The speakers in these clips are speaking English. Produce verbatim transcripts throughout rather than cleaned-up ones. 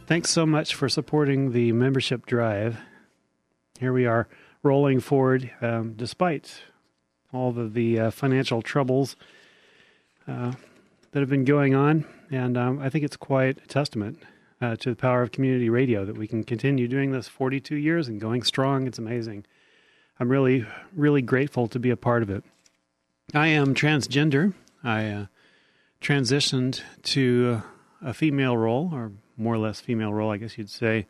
Thanks so much for supporting the membership drive. Here we are rolling forward um, despite all of the uh, financial troubles uh, that have been going on. And um, I think it's quite a testament uh, to the power of community radio that we can continue doing this forty-two years and going strong. It's amazing. I'm really, really grateful to be a part of it. I am transgender. I uh, transitioned to a female role, or more or less female role, I guess you'd say,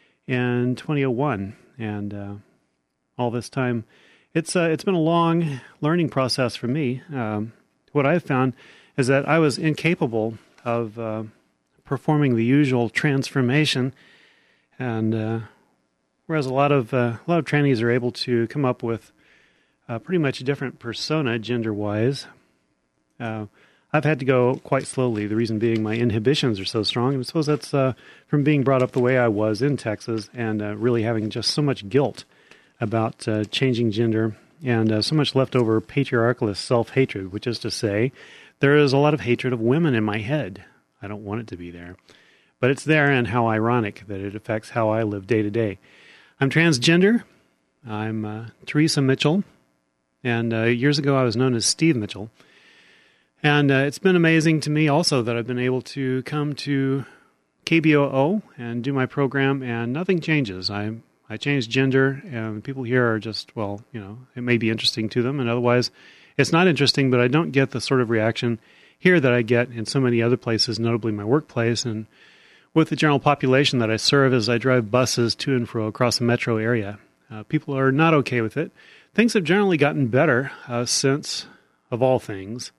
in twenty oh one. And uh, all this time, it's uh, it's been a long learning process for me. Um, what I've found is that I was incapable of uh, performing the usual transformation, and uh, whereas a lot of uh, a lot of trannies are able to come up with a pretty much a different persona gender-wise, uh, I've had to go quite slowly. The reason being my inhibitions are so strong, and I suppose that's uh, from being brought up the way I was in Texas and uh, really having just so much guilt about uh, changing gender and uh, so much leftover patriarchalist self-hatred, which is to say, there is a lot of hatred of women in my head. I don't want it to be there. But it's there, and how ironic that it affects how I live day to day. I'm transgender. I'm uh, Teresa Mitchell. And uh, years ago, I was known as Steve Mitchell. And uh, it's been amazing to me also that I've been able to come to K B O O and do my program, and nothing changes. I I changed gender, and people here are just, well, you know, it may be interesting to them, and otherwise it's not interesting, but I don't get the sort of reaction here that I get in so many other places, notably my workplace, and with the general population that I serve as I drive buses to and fro across the metro area. Uh, people are not okay with it. Things have generally gotten better uh, since, of all things,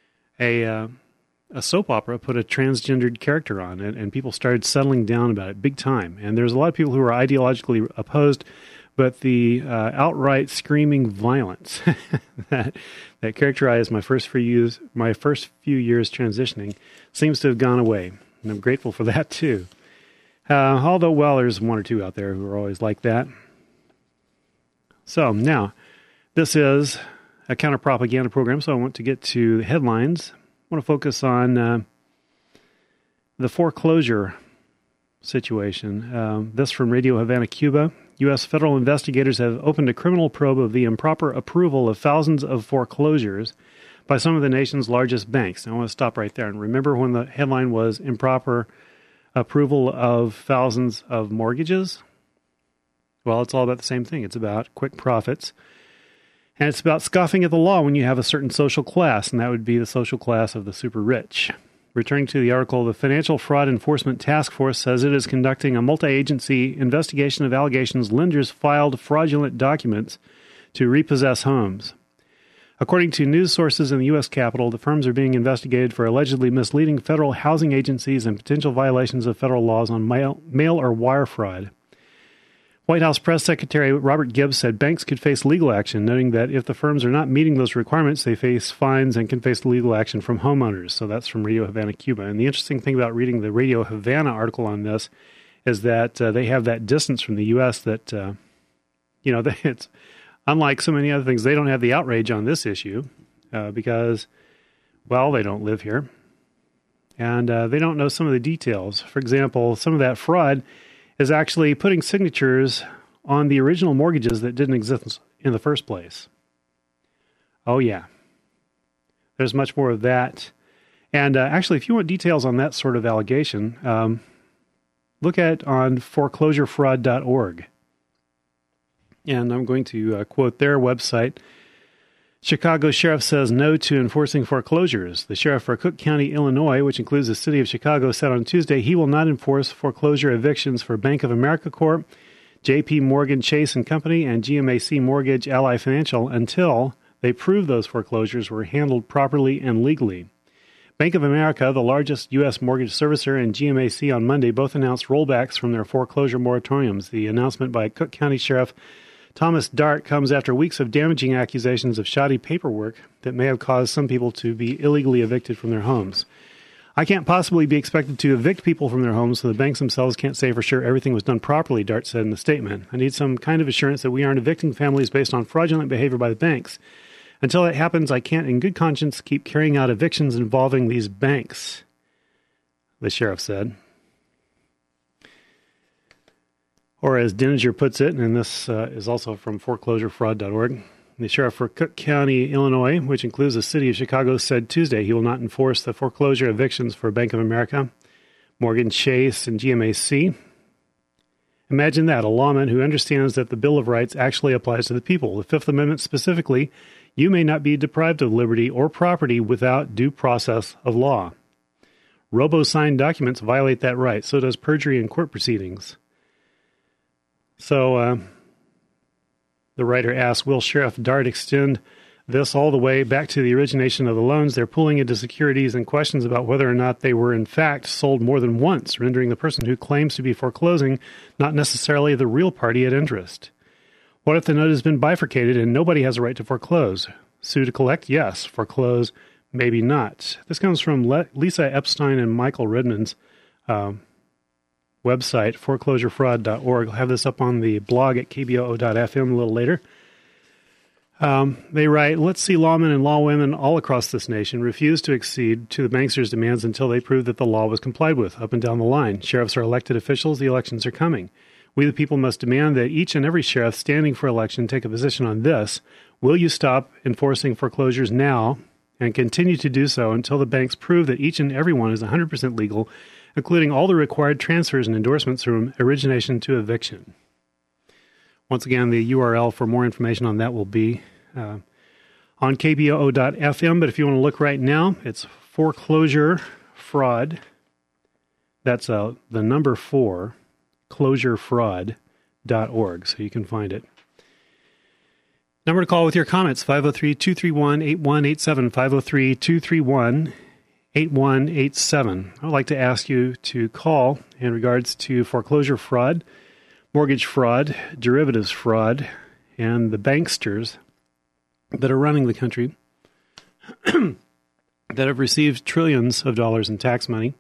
a uh, a soap opera put a transgendered character on it, and people started settling down about it big time. And there's a lot of people who are ideologically opposed, but the uh, outright screaming violence that that characterized my first few years, my first few years transitioning seems to have gone away, and I'm grateful for that too. Uh, although, well, there's one or two out there who are always like that. So now, this is a counter-propaganda program, so I want to get to the headlines. I want to focus on uh, the foreclosure situation. Um, this from Radio Havana, Cuba. U S federal investigators have opened a criminal probe of the improper approval of thousands of foreclosures by some of the nation's largest banks. Now, I want to stop right there. And remember when the headline was improper approval of thousands of mortgages? Well, it's all about the same thing. It's about quick profits. And it's about scoffing at the law when you have a certain social class, and that would be the social class of the super rich. Returning to the article, the Financial Fraud Enforcement Task Force says it is conducting a multi-agency investigation of allegations lenders filed fraudulent documents to repossess homes. According to news sources in the U S Capitol, the firms are being investigated for allegedly misleading federal housing agencies and potential violations of federal laws on mail, mail or wire fraud. White House Press Secretary Robert Gibbs said banks could face legal action, noting that if the firms are not meeting those requirements, they face fines and can face legal action from homeowners. So that's from Radio Havana, Cuba. And the interesting thing about reading the Radio Havana article on this is that uh, they have that distance from the U S that, uh, you know, it's unlike so many other things, they don't have the outrage on this issue uh, because, well, they don't live here. And uh, they don't know some of the details. For example, some of that fraud is actually putting signatures on the original mortgages that didn't exist in the first place. Oh, yeah. There's much more of that. And uh, actually, if you want details on that sort of allegation, um, look at on foreclosure fraud dot org. And I'm going to uh, quote their website. Chicago Sheriff says no to enforcing foreclosures. The sheriff for Cook County, Illinois, which includes the city of Chicago, said on Tuesday he will not enforce foreclosure evictions for Bank of America Corp, J P Morgan Chase and Company, and G M A C Mortgage Ally Financial until they prove those foreclosures were handled properly and legally. Bank of America, the largest U S mortgage servicer, and G M A C on Monday both announced rollbacks from their foreclosure moratoriums. The announcement by Cook County Sheriff Thomas Dart comes after weeks of damaging accusations of shoddy paperwork that may have caused some people to be illegally evicted from their homes. I can't possibly be expected to evict people from their homes so the banks themselves can't say for sure everything was done properly, Dart said in the statement. I need some kind of assurance that we aren't evicting families based on fraudulent behavior by the banks. Until that happens, I can't in good conscience keep carrying out evictions involving these banks, the sheriff said. Or as Dininger puts it, and this uh, is also from foreclosure fraud dot org, the sheriff for Cook County, Illinois, which includes the city of Chicago, said Tuesday he will not enforce the foreclosure evictions for Bank of America, Morgan Chase, and G M A C. Imagine that, a lawman who understands that the Bill of Rights actually applies to the people. The Fifth Amendment specifically, you may not be deprived of liberty or property without due process of law. Robo-signed documents violate that right. So does perjury in court proceedings. So uh, the writer asks, will Sheriff Dart extend this all the way back to the origination of the loans they're pulling into securities, and questions about whether or not they were in fact sold more than once, rendering the person who claims to be foreclosing not necessarily the real party at interest? What if the note has been bifurcated and nobody has a right to foreclose? Sue to collect? Yes. Foreclose? Maybe not. This comes from Le- Lisa Epstein and Michael Redmond's uh, website, foreclosure fraud dot org. I'll have this up on the blog at k b o o dot f m a little later. Um, they write, let's see lawmen and lawwomen all across this nation refuse to accede to the banksters' demands until they prove that the law was complied with, up and down the line. Sheriffs are elected officials. The elections are coming. We the people must demand that each and every sheriff standing for election take a position on this. Will you stop enforcing foreclosures now and continue to do so until the banks prove that each and every one is one hundred percent legal, including all the required transfers and endorsements from origination to eviction? Once again, the U R L for more information on that will be uh, on k b o o dot f m. But if you want to look right now, it's foreclosure fraud. That's uh, the number four, closure fraud dot org, so you can find it. Number to call with your comments, five oh three, two three one, eight one eight seven, five oh three, two three one, eight one eight seven. I'd like to ask you to call in regards to foreclosure fraud, mortgage fraud, derivatives fraud, and the banksters that are running the country that have received trillions of dollars in tax money.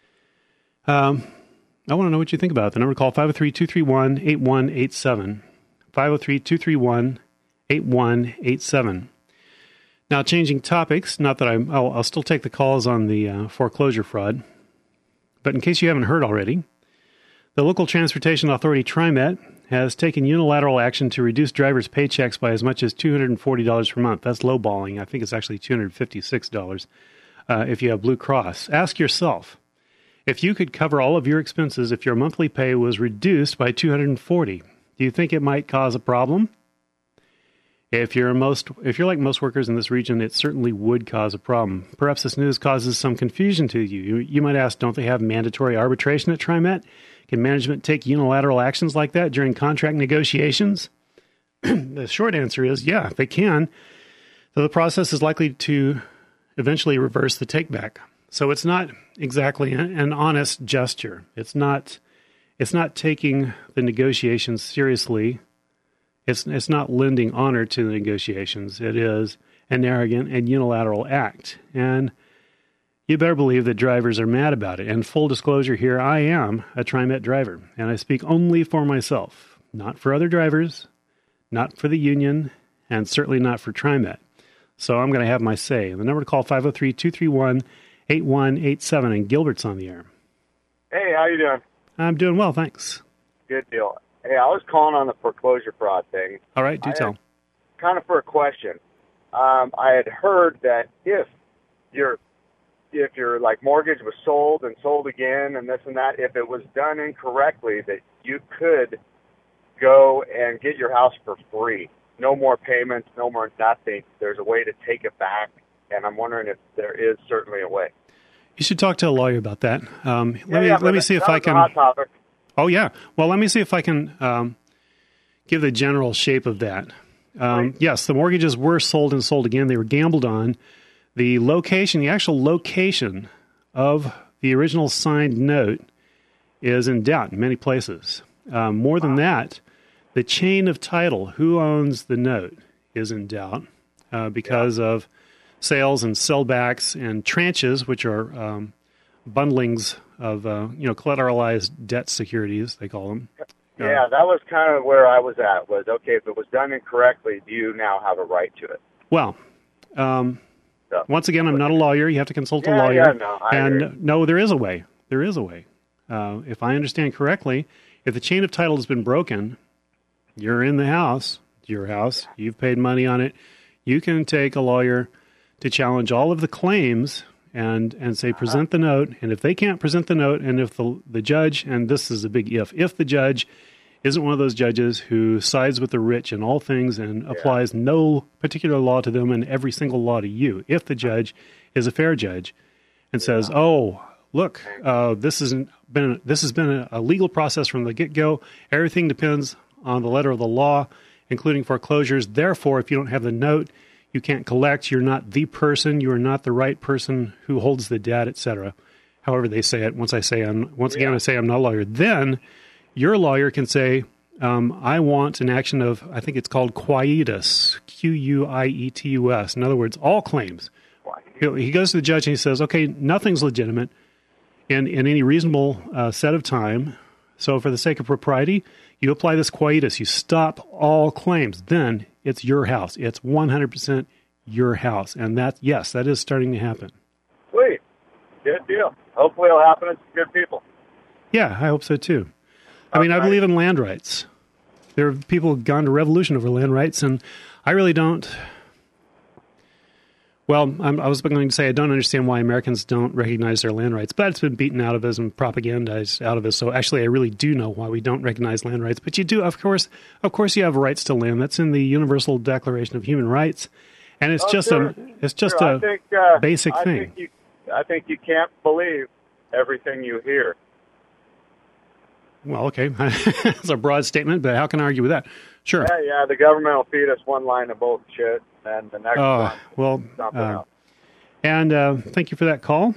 Um, I want to know what you think about it. The number to call, five oh three, two three one, eight one eight seven, five oh three, two three one, eight one eight seven. Now, changing topics, not that I'm, I'll, I'll still take the calls on the uh, foreclosure fraud, but in case you haven't heard already, the local transportation authority, TriMet, has taken unilateral action to reduce drivers' paychecks by as much as two hundred forty dollars per month. That's lowballing. I think it's actually two hundred fifty-six dollars uh, if you have Blue Cross. Ask yourself, if you could cover all of your expenses if your monthly pay was reduced by two hundred forty dollars, do you think it might cause a problem? If you're most, if you're like most workers in this region, it certainly would cause a problem. Perhaps this news causes some confusion to you. You, you might ask, don't they have mandatory arbitration at TriMet? Can management take unilateral actions like that during contract negotiations? The short answer is, yeah, they can. So the process is likely to eventually reverse the takeback. So it's not exactly an honest gesture. It's not, it's not taking the negotiations seriously. It's it's not lending honor to the negotiations. It is an arrogant and unilateral act. And you better believe that drivers are mad about it. And full disclosure here, I am a TriMet driver, and I speak only for myself, not for other drivers, not for the union, and certainly not for TriMet. So I'm going to have my say. The number to call, five oh three, two three one, eight one eight seven, and Gilbert's on the air. Hey, how you doing? I'm doing well, thanks. Good deal. Hey, I was calling on the foreclosure fraud thing. All right, do I tell. Kind of for a question. Um, I had heard that if your if your like mortgage was sold and sold again and this and that, if it was done incorrectly, that you could go and get your house for free. No more payments, no more nothing. There's a way to take it back, and I'm wondering if there is certainly a way. You should talk to a lawyer about that. Um, let yeah, me yeah, let me see if I can. Hot topic. Oh yeah. Well, let me see if I can um, give the general shape of that. Um, right. Yes, the mortgages were sold and sold again. They were gambled on. The location, the actual location of the original signed note is in doubt in many places. Um, more than that, the chain of title, who owns the note, is in doubt uh, because yeah. of sales and sellbacks and tranches, which are um, bundlings of uh, you know collateralized debt securities, they call them. Yeah, uh, that was kind of where I was at. Was okay if it was done incorrectly, do you now have a right to it? Well, um, so, once again, I'm not a lawyer. You have to consult yeah, a lawyer. Yeah, no, I and agree. no, there is a way. There is a way. Uh, if I understand correctly, If the chain of title has been broken, you're in the house, it's your house, you've paid money on it, you can take a lawyer to challenge all of the claims and, and say, present the note. And if they can't present the note, and if the, the judge, and this is a big if, if the judge isn't one of those judges who sides with the rich in all things and yeah. applies no particular law to them and every single law to you, if the judge is a fair judge and yeah. says, oh, look, uh, this, isn't been, this has been a, a legal process from the get-go. Everything depends on the letter of the law, including foreclosures. Therefore, if you don't have the note, you can't collect. You're not the person. You are not the right person who holds the debt, et cetera. However they say it. Once I say, I'm, once yeah. again, I say I'm not a lawyer. Then your lawyer can say, um, I want an action of, I think it's called quietus, Q U I E T U S. In other words, all claims. He, he goes to the judge and he says, okay, nothing's legitimate in, in any reasonable uh, set of time. So for the sake of propriety, you apply this quietus. You stop all claims. Then it's your house. It's one hundred percent your house. And that, yes, that is starting to happen. Sweet. Good deal. Hopefully it'll happen. It's good people. Yeah, I hope so too. I mean, I believe in land rights. There are people who've gone to revolution over land rights, and I really don't. Well, I'm, I was going to say I don't understand why Americans don't recognize their land rights, but it's been beaten out of us and propagandized out of us. So actually, I really do know why we don't recognize land rights. But you do, of course, of course, you have rights to land. That's in the Universal Declaration of Human Rights, and it's oh, just sure. a it's just sure. a I think, uh, basic I thing. Think you, I think you can't believe everything you hear. Well, okay, that's a broad statement, but how can I argue with that? Sure. Yeah, yeah, the government will feed us one line of bullshit, and the next uh, one, well, something uh, else. And uh, thank you for that call.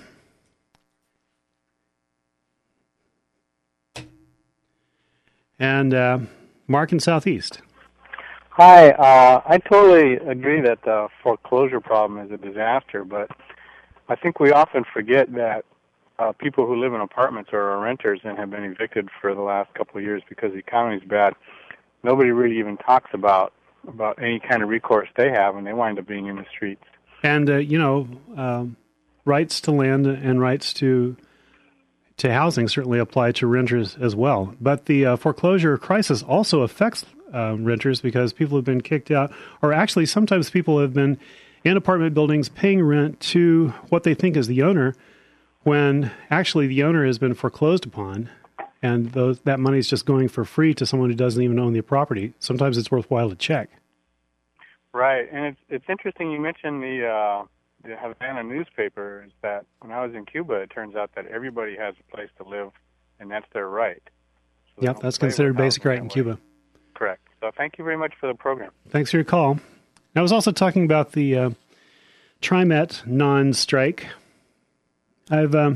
And uh, Mark in Southeast. Hi, uh, I totally agree that the foreclosure problem is a disaster, but I think we often forget that Uh, people who live in apartments or are renters and have been evicted for the last couple of years because the economy is bad, nobody really even talks about about any kind of recourse they have, and they wind up being in the streets. And, uh, you know, um, rights to land and rights to to housing certainly apply to renters as well. But the uh, foreclosure crisis also affects uh, renters because people have been kicked out, or actually sometimes people have been in apartment buildings paying rent to what they think is the owner, when actually the owner has been foreclosed upon, and those, that money is just going for free to someone who doesn't even own the property. Sometimes it's worthwhile to check. Right, and it's it's interesting you mentioned the uh, the Havana newspaper. Is that when I was in Cuba, it turns out that everybody has a place to live, and that's their right. So yep, that's considered basic right in Cuba. Correct. So thank you very much for the program. Thanks for your call. I was also talking about the uh, TriMet non-strike. I've, um,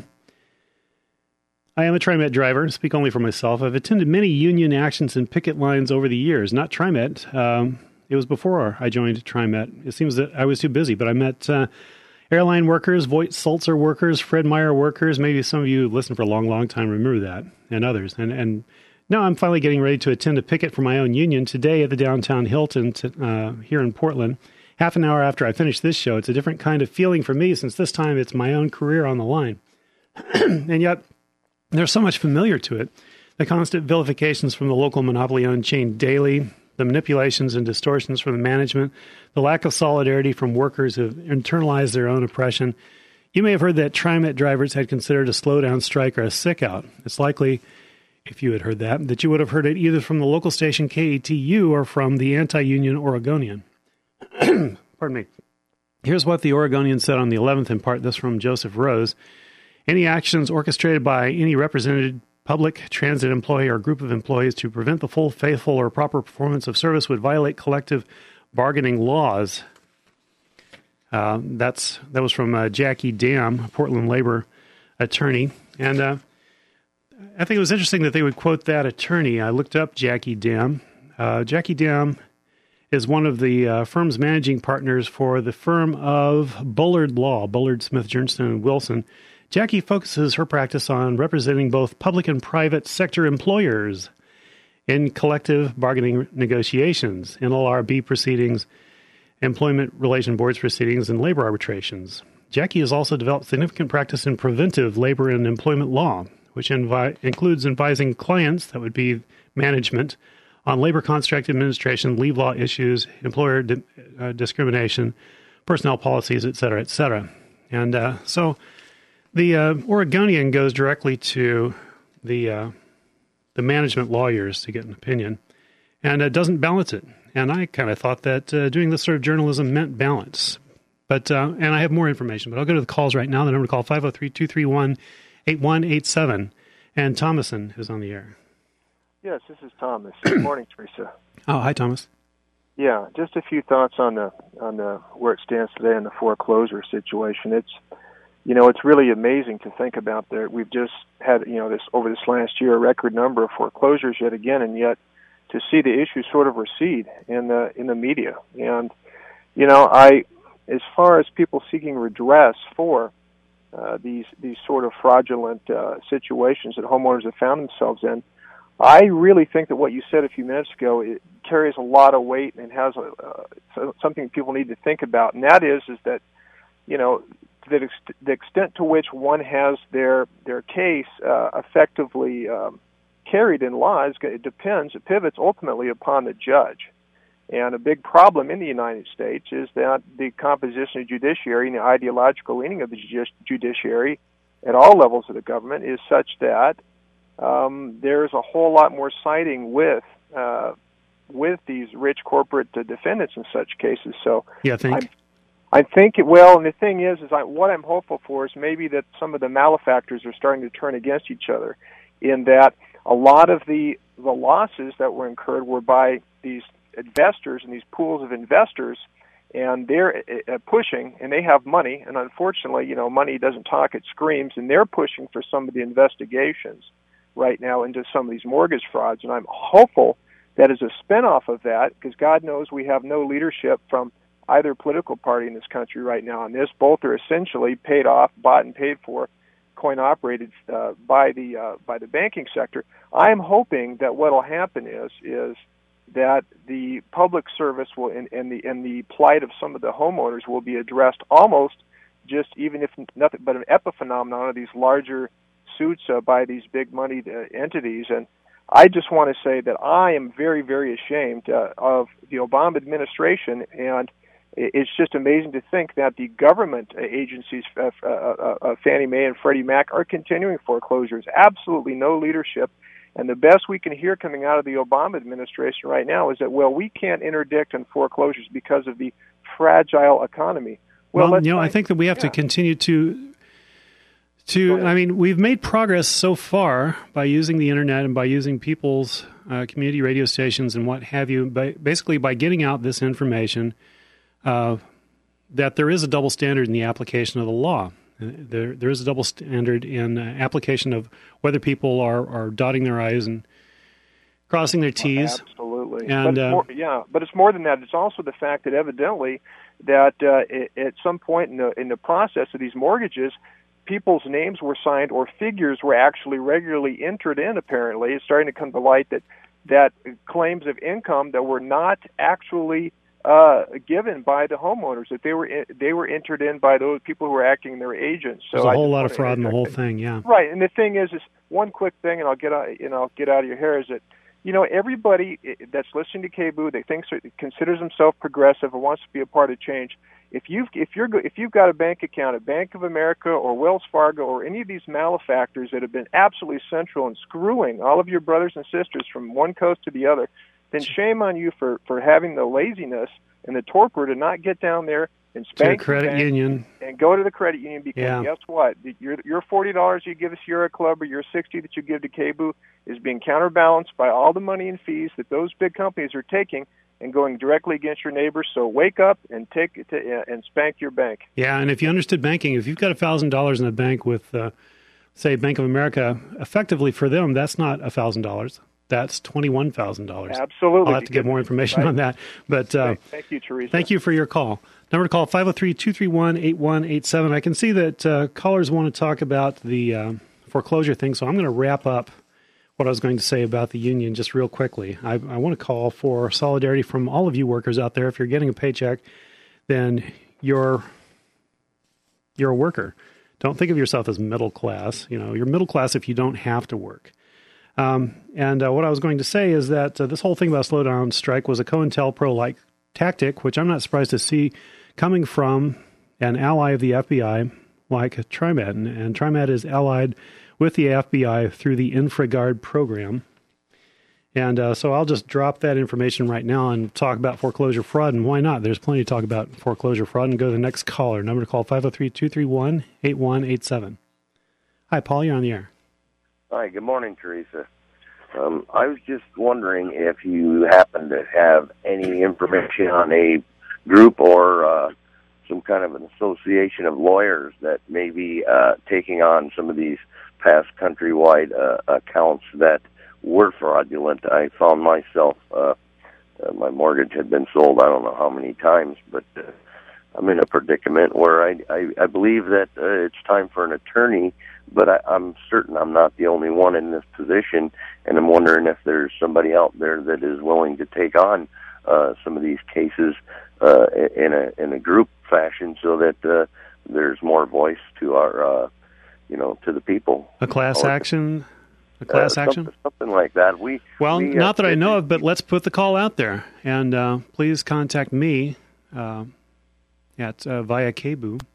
I am a TriMet driver, speak only for myself. I've attended many union actions and picket lines over the years, not TriMet. Um, it was before I joined TriMet. It seems that I was too busy, but I met uh, airline workers, Voigt Sulzer workers, Fred Meyer workers. Maybe some of you who've listened for a long, long time remember that, and others. And, and now I'm finally getting ready to attend a picket for my own union today at the downtown Hilton to, uh, here in Portland. Half an hour after I finish this show. It's a different kind of feeling for me since this time it's my own career on the line. And yet, there's so much familiar to it. The constant vilifications from the local monopoly-owned chain daily, the manipulations and distortions from the management, the lack of solidarity from workers who have internalized their own oppression. You may have heard that TriMet drivers had considered a slowdown strike or a sick-out. It's likely, if you had heard that, that you would have heard it either from the local station K A T U or from the anti-union Oregonian. Pardon me. Here's what the Oregonian said on the eleventh, in part this from Joseph Rose. Any actions orchestrated by any represented public transit employee or group of employees to prevent the full, faithful, or proper performance of service would violate collective bargaining laws. Uh, that's that was from uh, Jackie Dam, a Portland labor attorney. And uh, I think it was interesting that they would quote that attorney. I looked up Jackie Dam. Uh, Jackie Dam is one of the uh, firm's managing partners for the firm of Bullard Law, Bullard, Smith, Jernston, and Wilson. Jackie focuses her practice on representing both public and private sector employers in collective bargaining negotiations, N L R B proceedings, employment relation boards proceedings, and labor arbitrations. Jackie has also developed significant practice in preventive labor and employment law, which invi- includes advising clients, that would be management, on labor contract administration, leave law issues, employer di- uh, discrimination, personnel policies, et cetera, et cetera. And uh, so the uh, Oregonian goes directly to the uh, the management lawyers to get an opinion, and it doesn't balance it. And I kind of thought that uh, doing this sort of journalism meant balance. But uh, and I have more information, but I'll go to the calls right now. The number to call, five oh three, two three one, eight one eight seven. And Thomason is on the air. Yes, this is Thomas. Good morning, Teresa. Oh, hi, Thomas. Yeah, just a few thoughts on the on the where it stands today in the foreclosure situation. It's you know, it's really amazing to think about that. We've just had, you know, this over this last year a record number of foreclosures yet again, and yet to see the issue sort of recede in the in the media. And you know, I as far as people seeking redress for uh, these these sort of fraudulent uh, situations that homeowners have found themselves in, I really think that what you said a few minutes ago, it carries a lot of weight and has a, uh, something people need to think about, and that is is that, you know, the, ex- the extent to which one has their their case uh, effectively um, carried in law, is, it depends, it pivots ultimately upon the judge. And a big problem in the United States is that the composition of judiciary and the ideological leaning of the judici- judiciary at all levels of the government is such that Um, there's a whole lot more siding with uh, with these rich corporate uh, defendants in such cases. So yeah, I think. I, I think it, well, and the thing is, is I, what I'm hopeful for is maybe that some of the malefactors are starting to turn against each other, in that a lot of the the losses that were incurred were by these investors and these pools of investors, and they're uh, pushing, and they have money, and unfortunately, you know, money doesn't talk, it screams, and they're pushing for some of the investigations right now into some of these mortgage frauds. And I'm hopeful that as a spinoff of that, because God knows we have no leadership from either political party in this country right now on this. Both are essentially paid off, bought and paid for, coin operated uh, by the uh, by the banking sector. I'm hoping that what will happen is is that the public service will and, and the and the plight of some of the homeowners will be addressed almost just, even if nothing but an epiphenomenon of these larger suits uh, by these big money uh, entities. And I just want to say that I am very, very ashamed uh, of the Obama administration, and it's just amazing to think that the government agencies, uh, uh, uh, Fannie Mae and Freddie Mac, are continuing foreclosures. Absolutely no leadership. And the best we can hear coming out of the Obama administration right now is that, well, we can't interdict in foreclosures because of the fragile economy. Well, well you know, find, I think that we have yeah. to continue to To, I mean, we've made progress so far by using the internet and by using people's uh, community radio stations and what have you, by, basically by getting out this information, uh, that there is a double standard in the application of the law. There, there is a double standard in uh, application of whether people are, are dotting their I's and crossing their T's. Oh, absolutely. And, but uh, more, yeah, but it's more than that. It's also the fact that evidently that uh, at some point in the, in the process of these mortgages, people's names were signed or figures were actually regularly entered in, apparently. It's starting to come to light that that claims of income that were not actually uh, given by the homeowners, that they were in, they were entered in by those people who were acting their agents. So there's a whole I lot of fraud in the whole thing, yeah. Right, and the thing is, is one quick thing, and I'll get out, you know, I'll get out of your hair, is that, you know, everybody that's listening to K B O O, they thinks, considers himself progressive and wants to be a part of change. If you've if you're if you've got a bank account at Bank of America or Wells Fargo or any of these malefactors that have been absolutely central in screwing all of your brothers and sisters from one coast to the other, then shame on you for, for having the laziness and the torpor to not get down there and spank to the credit union and go to the credit union, because yeah. guess what? Your your forty dollars you give to Sierra Club or your sixty that you give to K B O O is being counterbalanced by all the money and fees that those big companies are taking and going directly against your neighbors. So wake up and take it to, uh, and spank your bank. Yeah, and if you understood banking, if you've got a thousand dollars in a bank with, uh, say, Bank of America, effectively for them, that's not a thousand dollars. That's twenty-one thousand dollars. Absolutely. I'll have to get more information right. on that. But uh, thank you, Teresa. Thank you for your call. Number to call, five oh three, two three one, eight one eight seven. I can see that uh, callers want to talk about the uh, foreclosure thing, so I'm going to wrap up what I was going to say about the union just real quickly. I, I want to call for solidarity from all of you workers out there. If you're getting a paycheck, then you're you're a worker. don't think of yourself as middle class. You know, you're middle class if you don't have to work. Um, and uh, what I was going to say is that uh, this whole thing about slowdown strike was a COINTELPRO-like tactic, which I'm not surprised to see coming from an ally of the F B I like TriMet. And, and TriMet is allied with the F B I through the InfraGard program. And uh, so I'll just drop that information right now and talk about foreclosure fraud. And why not? There's plenty to talk about foreclosure fraud. And go to the next caller. Number to call, five oh three, two three one, eight one eight seven. Hi, Paul. You're on the air. Hi, good morning, Teresa. Um, I was just wondering if you happen to have any information on a group or uh, some kind of an association of lawyers that may be uh, taking on some of these past countrywide uh, accounts that were fraudulent. I found myself, uh, uh, my mortgage had been sold I don't know how many times, but uh, I'm in a predicament where I, I, I believe that uh, it's time for an attorney, but I, I'm certain I'm not the only one in this position, and I'm wondering if there's somebody out there that is willing to take on uh, some of these cases uh, in a in a group fashion, so that uh, there's more voice to our, uh, you know, to the people. A class or, action, a class uh, action, something, something like that. We well, we, not uh, that I know of, but let's put the call out there, and uh, please contact me uh, at uh, via K B U.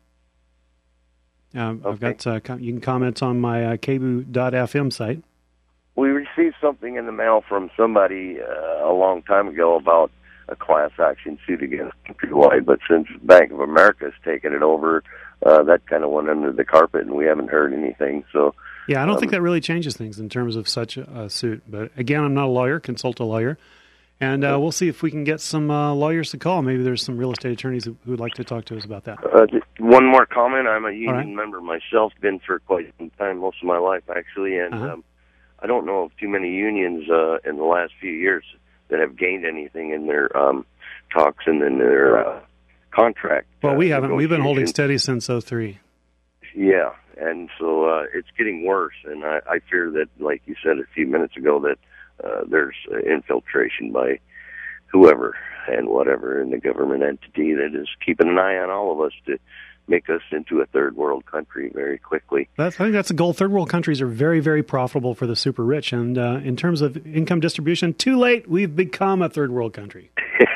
Uh, Okay. I've got. Uh, com- you can comment on my uh, K B U dot F M site. We received something in the mail from somebody uh, a long time ago about a class action suit against Countrywide, but since Bank of America has taken it over, uh, that kind of went under the carpet, and we haven't heard anything. So, yeah, I don't um, think that really changes things in terms of such a, a suit. But again, I'm not a lawyer. Consult a lawyer, and uh, we'll see if we can get some uh, lawyers to call. Maybe there's some real estate attorneys who would like to talk to us about that. Uh, just one more comment. I'm a union right. member myself, been for quite some time, most of my life, actually, and Uh-huh. um, I don't know of too many unions uh, in the last few years that have gained anything in their um, talks and in their uh, contract. Well, uh, we haven't. We've been holding negotiations. steady since oh three. Yeah, and so uh, it's getting worse, and I, I fear that, like you said a few minutes ago, that uh, there's uh, infiltration by whoever and whatever in the government entity that is keeping an eye on all of us to make us into a third world country very quickly. That's, I think that's the goal. Third world countries are very, very profitable for the super rich, and uh, in terms of income distribution, too late. We've become a third world country.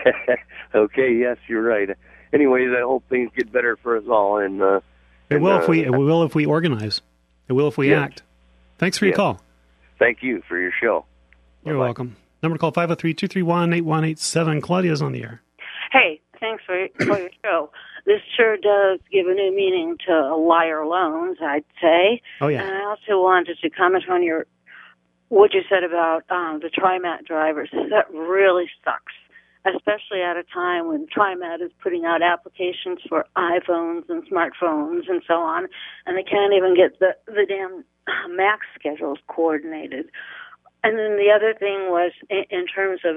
Okay, yes, you're right. Anyways, I hope things get better for us all, and uh, It and, will uh, if we. It will if we organize. It will if we Yes. act. Thanks for your Yes. call. Thank you for your show. You're Bye-bye. welcome. Number to call five oh three, two three one, eight one eight seven. Claudia's on the air. Hey, thanks for, for your show. This sure does give a new meaning to liar loans, I'd say. Oh, yeah. And I also wanted to comment on your what you said about um, the TriMet drivers. That really sucks, especially at a time when TriMet is putting out applications for iPhones and smartphones and so on, and they can't even get the, the damn MAX schedules coordinated. And then the other thing was in, in terms of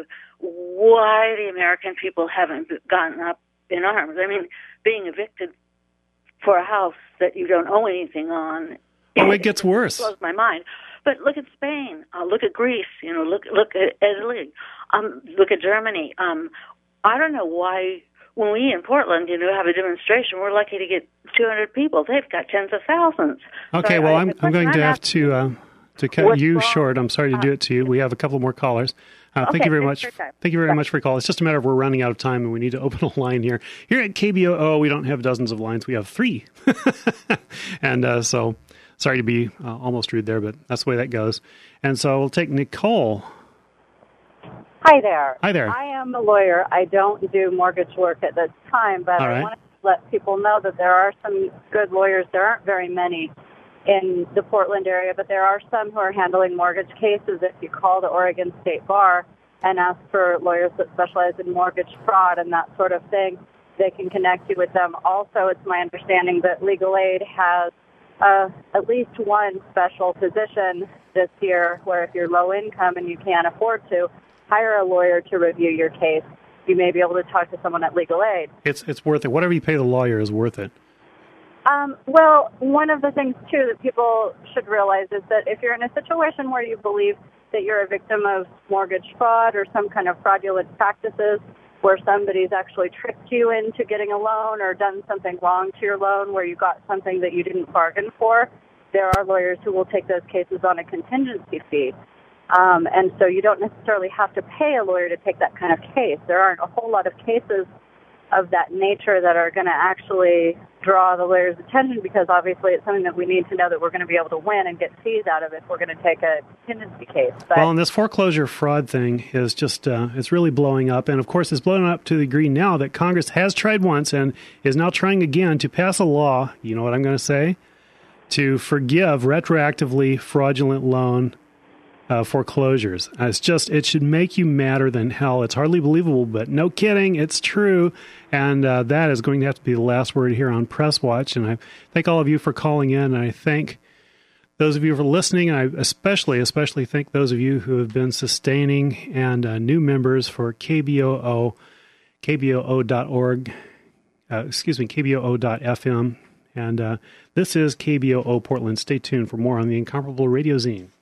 why the American people haven't gotten up in arms. I mean, being evicted for a house that you don't owe anything on. Oh, it gets worse. Blows my mind. But look at Spain. Uh, look at Greece. You know, look look at Italy. Um, look at Germany. Um, I don't know why. When we in Portland, you know, have a demonstration, we're lucky to get two hundred people. They've got tens of thousands. Okay, So well, I- I'm the I'm going question to I'm have to uh, to cut What's you wrong? short. I'm sorry to do it to you. We have a couple more callers. Uh, thank Okay, you very thanks much. for your time. Thank you very Bye. much for your call. It's just a matter of we're running out of time and we need to open a line here. Here at K B O O, we don't have dozens of lines. We have three. and uh, so, sorry to be uh, almost rude there, but that's the way that goes. And so we'll take Nicole. Hi there. Hi there. I am a lawyer. I don't do mortgage work at this time, but All right. I want to let people know that there are some good lawyers. There aren't very many in the Portland area, but there are some who are handling mortgage cases. If you call the Oregon State Bar and ask for lawyers that specialize in mortgage fraud and that sort of thing, they can connect you with them. Also, it's my understanding that Legal Aid has uh, at least one special position this year where if you're low income and you can't afford to, hire a lawyer to review your case. You may be able to talk to someone at Legal Aid. It's it's worth it. Whatever you pay the lawyer is worth it. Um, well, one of the things, too, that people should realize is that if you're in a situation where you believe that you're a victim of mortgage fraud or some kind of fraudulent practices, where somebody's actually tricked you into getting a loan or done something wrong to your loan where you got something that you didn't bargain for, there are lawyers who will take those cases on a contingency fee. Um, and so you don't necessarily have to pay a lawyer to take that kind of case. There aren't a whole lot of cases of that nature that are going to actually draw the lawyer's attention, because obviously it's something that we need to know that we're going to be able to win and get fees out of if we're going to take a contingency case. But, well, and this foreclosure fraud thing is just, uh, it's really blowing up. And of course, it's blowing up to the degree now that Congress has tried once and is now trying again to pass a law, you know what I'm going to say, to forgive retroactively fraudulent loan Uh, foreclosures. Uh, it's just, it should make you madder than hell. It's hardly believable, but no kidding, it's true. And uh, that is going to have to be the last word here on Press Watch. And I thank all of you for calling in. And I thank those of you for listening. And I especially, especially thank those of you who have been sustaining and uh, new members for K B O O, K B O O dot org, uh, excuse me, K B O O dot F M. And uh, this is K B O O Portland. Stay tuned for more on the Incomparable Radio Zine.